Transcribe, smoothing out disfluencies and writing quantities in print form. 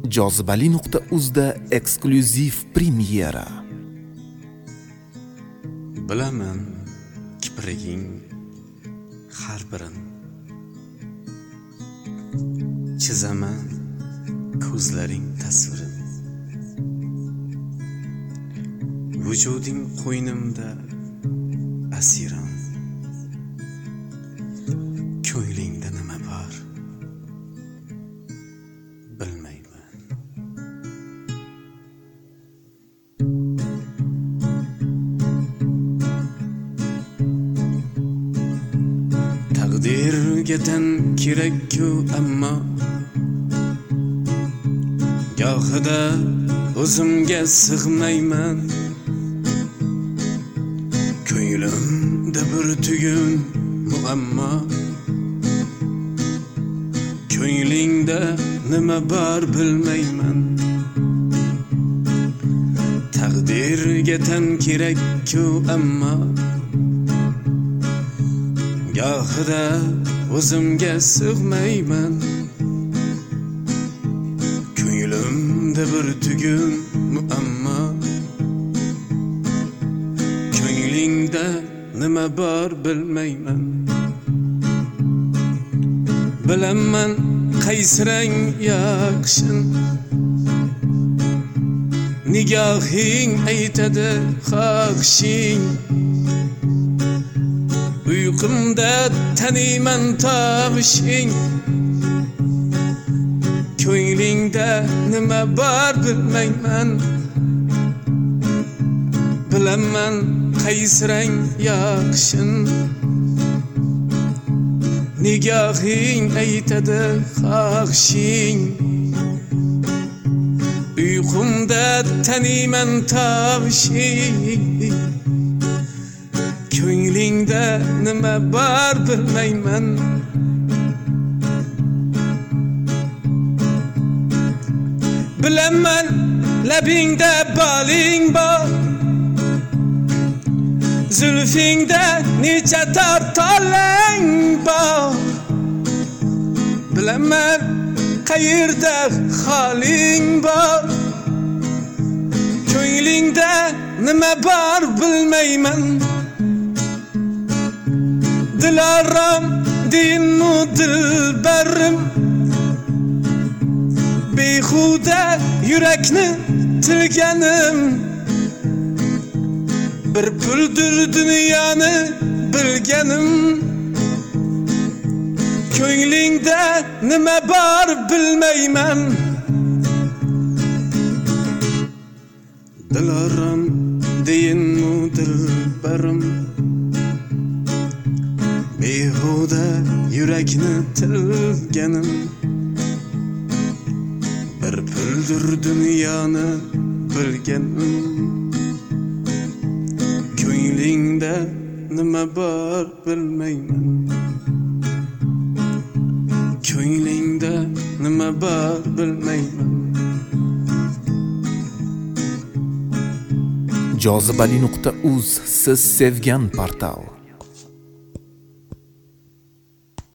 Jozibali.uzda eksklyuziv premyera. Bilaman kipriging har birin, chizaman ko'zlaring tasvirin. Vujuding qo'ynimda asiran, ko'nglingda nima bor bilmayman. Taqdirga tan kerak-ku, ammo gohida o'zimga sig'mayman. Ko'nglimda bir tugun muammo, ko'nglingda nima bor bilmayman. Taqdirga tan kerak-ku, ammo gohida o'zimga sig'mayman. Ko'nglimda bir tugun muammo, ko'nglingda nima bor bilmayman. Bilaman qaysirang yaxshin, nigohing aytadi xohishing. Uyqumda taniyman tovushing, ko'nglingda nima bor bilmayman. Bilaman qaysirang yaxshin, nigohing aytadi xohishing. Uyqumda taniyman tovushing, ko'nglingda nima bor bilmayman. Bilaman labingda boling bor, zulfingda necha tortolang bor. Bilaman qayerda holing bor, ko'nglingda nima bor bilmayman. Dilaram dinu dilbarim, behuda yurakni tilganim. Bir puldir dunyoni bilganim, ko'nglingda nima bor bilmayman. Dilaram deyinu dilbarim, behuda yurakni tilganim. Bir puldir dunyoni bilganim, ko'nglingda nima bor bilmayman. Ko'nglingda nima bor bilmayman. Jozibali.uz, siz sevgan portal.